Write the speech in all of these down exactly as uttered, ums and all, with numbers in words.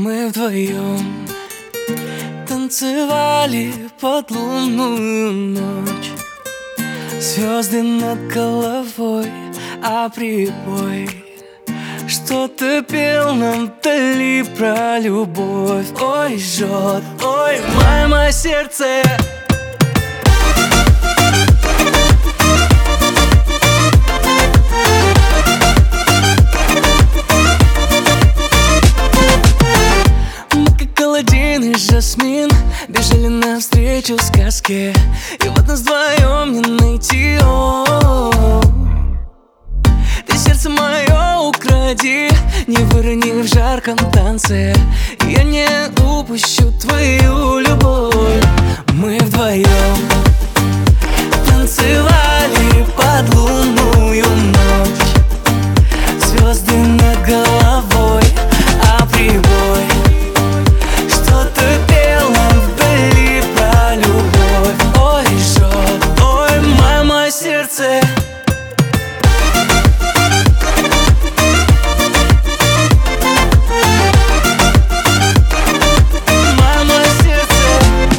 Мы вдвоем танцевали под лунную ночь. Звезды над головой, а прибой что-то пел нам вдали про любовь. Ой, жжет, ой, мое сердце. И жасмин бежали навстречу сказке, и вот нас вдвоем не найти. О-о-о. Ты сердце мое укради, не вырони в жарком танце. Я не упущу твою любовь. Мы вдвоем танцевали под лунную ночь. Звезды над головой, а прибой сердце. Мама, сердце.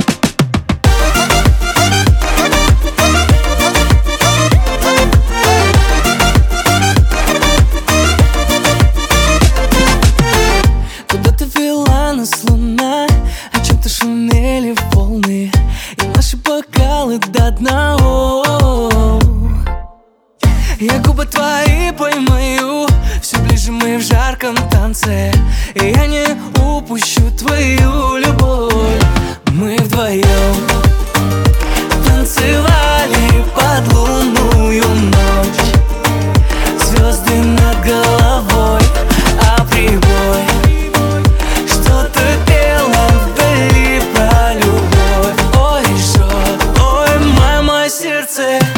Куда-то вела нас луна, о чем-то шумели волны, и наши бокалы до дна. Я губы твои поймаю, все ближе мы в жарком танце, и я не упущу твою любовь. Мы вдвоем танцевали под лунную ночь. Звезды над головой, а прибой что-то пел нам вдали про любовь. Ой, жжет, ой, мое сердце.